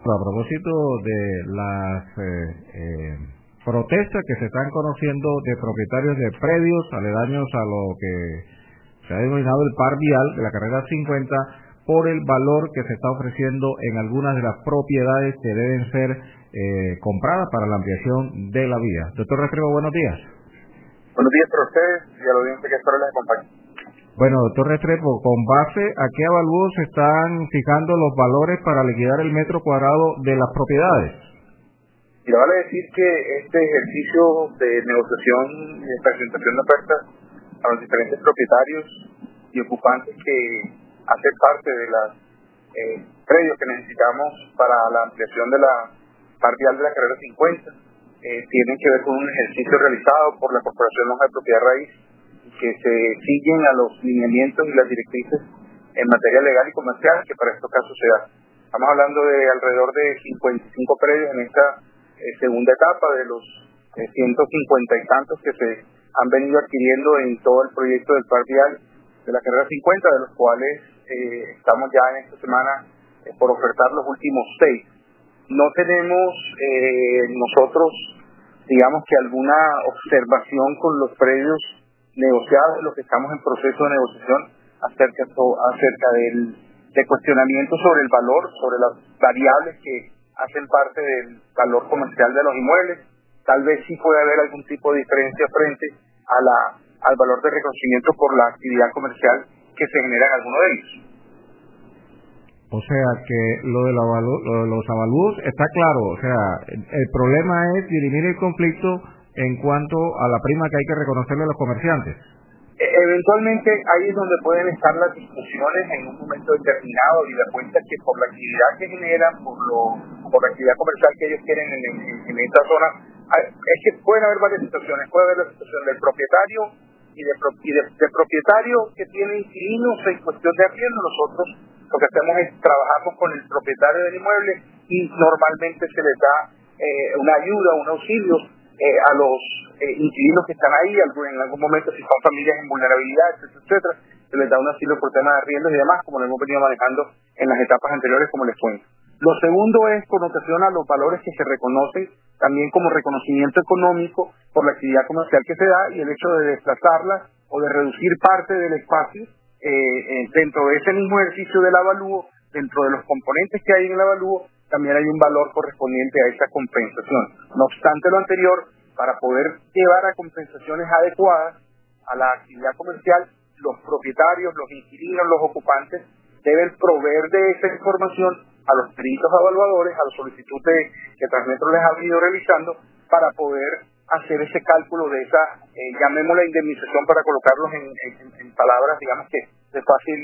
A propósito de las protestas que se están conociendo de propietarios de predios aledaños a lo que se ha denominado el par vial de la carrera 50 por el valor que se está ofreciendo en algunas de las propiedades que deben ser compradas para la ampliación de la vía. Doctor Restrepo, buenos días. Buenos días para ustedes y a la audiencia que espero les acompañe. Bueno, doctor Restrepo, ¿con base a qué avalúos se están fijando los valores para liquidar el metro cuadrado de las propiedades? Mira, vale decir que este ejercicio de negociación y de presentación de ofertas a los diferentes propietarios y ocupantes que hacen parte de los predios que necesitamos para la ampliación de la par vial de la carrera 50 tienen que ver con un ejercicio realizado por la Corporación Lonja de Propiedad Raíz que se siguen a los lineamientos y las directrices en materia legal y comercial que para estos casos se da. Estamos hablando de alrededor de 55 predios en esta segunda etapa de los 150 y tantos que se han venido adquiriendo en todo el proyecto del par vial de la carrera 50, de los cuales estamos ya en esta semana por ofertar los últimos 6. No tenemos nosotros, digamos que alguna observación con los predios negociados, de los que estamos en proceso de negociación acerca de cuestionamiento sobre el valor, sobre las variables que hacen parte del valor comercial de los inmuebles. Tal vez sí puede haber algún tipo de diferencia frente al valor de reconocimiento por la actividad comercial que se genera en alguno de ellos. O sea que lo de los avalúos está claro, o sea, el problema es dirimir el conflicto en cuanto a la prima que hay que reconocerle a los comerciantes. Eventualmente ahí es donde pueden estar las discusiones en un momento determinado y la cuenta que por la actividad que generan, por la actividad comercial que ellos quieren en esta zona, es que pueden haber varias situaciones. Puede haber la situación del propietario y de propietario que tiene inquilinos en cuestión de arriendo. Nosotros lo que hacemos es trabajamos con el propietario del inmueble y normalmente se les da una ayuda, un auxilio a los inquilinos que están ahí, en algún momento si son familias en vulnerabilidad, etcétera, se les da un asilo por temas de arriendos y demás, como lo hemos venido manejando en las etapas anteriores, como les cuento. Lo segundo es con ocasión a los valores que se reconocen también como reconocimiento económico por la actividad comercial que se da y el hecho de desplazarla o de reducir parte del espacio dentro de ese mismo ejercicio del avalúo, dentro de los componentes que hay en el avalúo, también hay un valor correspondiente a esa compensación. No obstante lo anterior, para poder llevar a compensaciones adecuadas a la actividad comercial, los propietarios, los inquilinos, los ocupantes deben proveer de esa información a los peritos evaluadores, a la solicitud que Transmetro les ha venido realizando para poder hacer ese cálculo de esa, llamémosla indemnización para colocarlos en palabras, digamos que de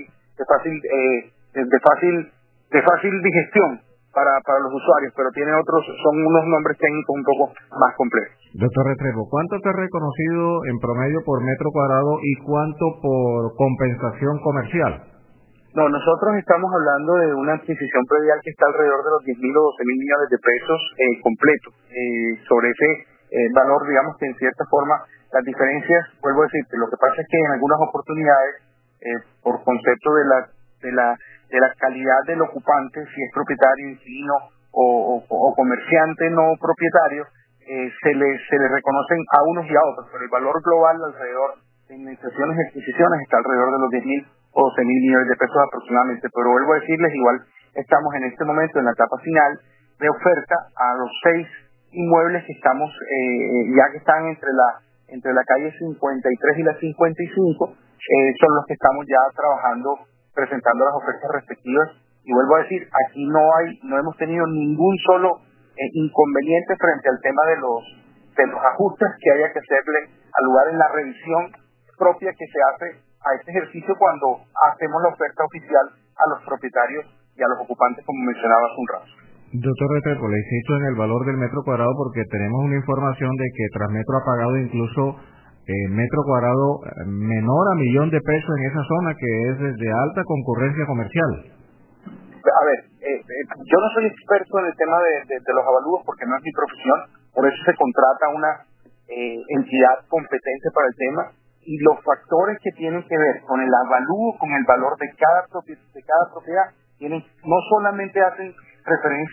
fácil digestión para los usuarios, pero tiene son unos nombres técnicos un poco más complejos. Doctor Restrepo, ¿cuánto se ha reconocido en promedio por metro cuadrado y cuánto por compensación comercial? No, nosotros estamos hablando de una adquisición predial que está alrededor de los 10.000 o 12.000 millones de pesos completo. Sobre ese valor, digamos que en cierta forma las diferencias, vuelvo a decirte, lo que pasa es que en algunas oportunidades, por concepto de la calidad del ocupante, si es propietario, inquilino o comerciante no propietario, se le reconocen a unos y a otros, pero el valor global alrededor de indemnizaciones y adquisiciones está alrededor de los 10.000 o 12.000 millones de pesos aproximadamente, pero vuelvo a decirles, igual estamos en este momento en la etapa final de oferta a los 6 inmuebles que estamos, ya que están entre la calle 53 y la 55, son los que estamos ya trabajando, presentando las ofertas respectivas, y vuelvo a decir, aquí no hemos tenido ningún solo inconveniente frente al tema de los ajustes que haya que hacerle al lugar en la revisión propia que se hace a este ejercicio cuando hacemos la oferta oficial a los propietarios y a los ocupantes, como mencionaba hace un rato. Doctor Restrepo, le insisto en el valor del metro cuadrado porque tenemos una información de que Transmetro ha pagado incluso metro cuadrado menor a $1.000.000 en esa zona que es de alta concurrencia comercial. A ver, yo no soy experto en el tema de los avalúos porque no es mi profesión, por eso se contrata una entidad competente para el tema, y los factores que tienen que ver con el avalúo, con el valor de cada propiedad, no solamente hacen referencia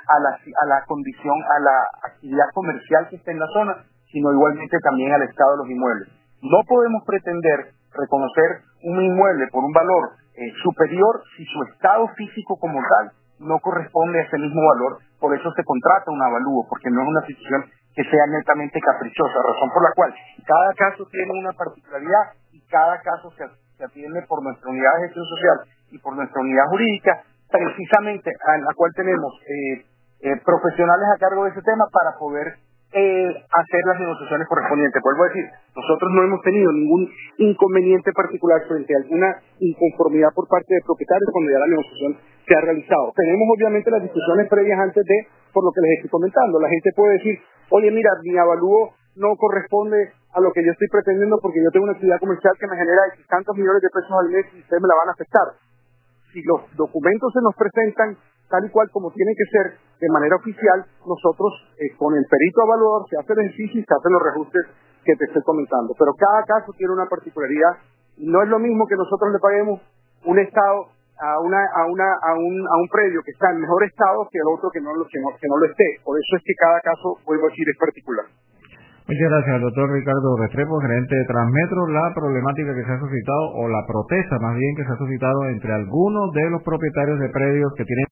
a la condición, a la actividad comercial que está en la zona, sino igualmente también al estado de los inmuebles. No podemos pretender reconocer un inmueble por un valor superior si su estado físico como tal no corresponde a ese mismo valor. Por eso se contrata un avalúo, porque no es una situación que sea netamente caprichosa, razón por la cual cada caso tiene una particularidad y cada caso se atiende por nuestra unidad de gestión social y por nuestra unidad jurídica, precisamente en la cual tenemos profesionales a cargo de ese tema para poder hacer las negociaciones correspondientes. Vuelvo a decir, nosotros no hemos tenido ningún inconveniente particular frente a alguna inconformidad por parte de propietarios cuando ya la negociación se ha realizado. Tenemos obviamente las discusiones previas antes de, por lo que les estoy comentando. La gente puede decir, oye, mira, mi avalúo no corresponde a lo que yo estoy pretendiendo porque yo tengo una actividad comercial que me genera tantos millones de pesos al mes y ustedes me la van a afectar. Si los documentos se nos presentan tal y cual como tienen que ser de manera oficial, nosotros con el perito evaluador se hace el ejercicio y se hacen los reajustes que te estoy comentando. Pero cada caso tiene una particularidad y no es lo mismo que nosotros le paguemos un estado a un predio que está en mejor estado que el otro que no lo esté. Por eso es que cada caso, vuelvo a decir, es particular. Muchas gracias al doctor Ricardo Restrepo, gerente de Transmetro. La problemática que se ha suscitado, o la protesta más bien que se ha suscitado entre algunos de los propietarios de predios que tienen